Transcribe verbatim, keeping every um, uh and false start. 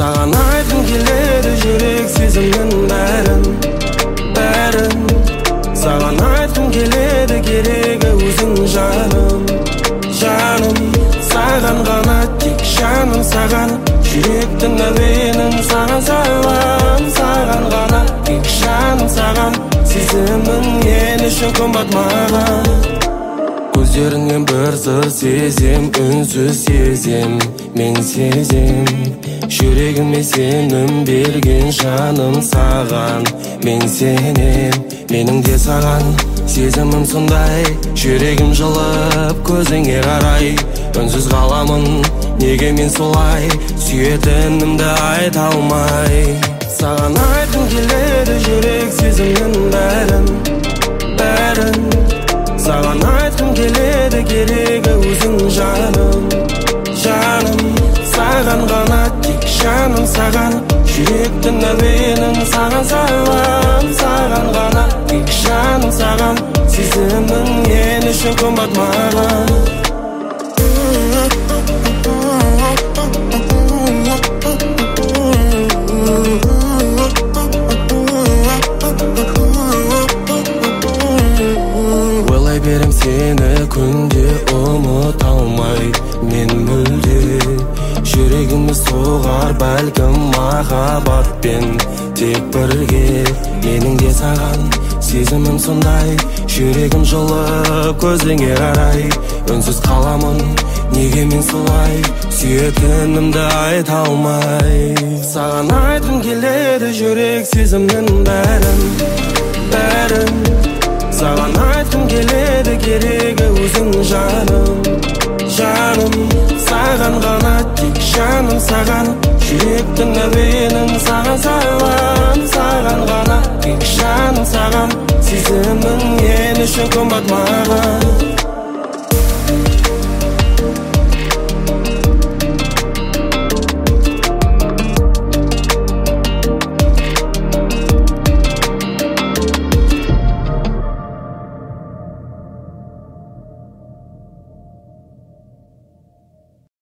Саған айтқым келеді жүрек сезімнің бәрін, бәрін. Саған айтқым келеді керегі өзің жаным, жаным. Саған ғана тек жаным саған, жүректің әуенін саған салам. Саған ғана тек жаным саған, сезімің мен үшін қымбат маған. Көздеріңнен бір сыр сезем, үнсіз сезем, мен сезем. Жүрегіме сенім берген жаным саған, мен сенем. Менің де саған сезімім сондай, жүрегім жылып көзіңе қарай. Үнсіз қаламын, неге мен солай, сүйетінімді айта алмай. Саған айтқым келеді жүрек сезімнің бәрін, бәрін. Саған айтқым келеді керегі өзің жаным, жаным. Саған ғана тек жаным саған, жүректің әуенін саған салам. Саған ғана тек жаным саған, сезімің мен үшін қымбат маған. Ойлай берем сені күнде ұмыта алмай, мен мүлде. Жүрегіміз соғар бәлкім махаббатпен тек бірге. Менің де саған сезімім сондай, жүрегім жылып көзіңе қарай. Үнсіз қаламын, неге мен солай, сүйетінімді айта алмай. Саған айтқым келеді жүрек сезімнің бәрін, бәрін. Саған айтқым келеді керегі өзің жаным, жаным. Саған ғана тек жаным саған, жүректің әуенін саған салам. Саған ғана тек жаным саған, сезімің мен үшін қымбат маған.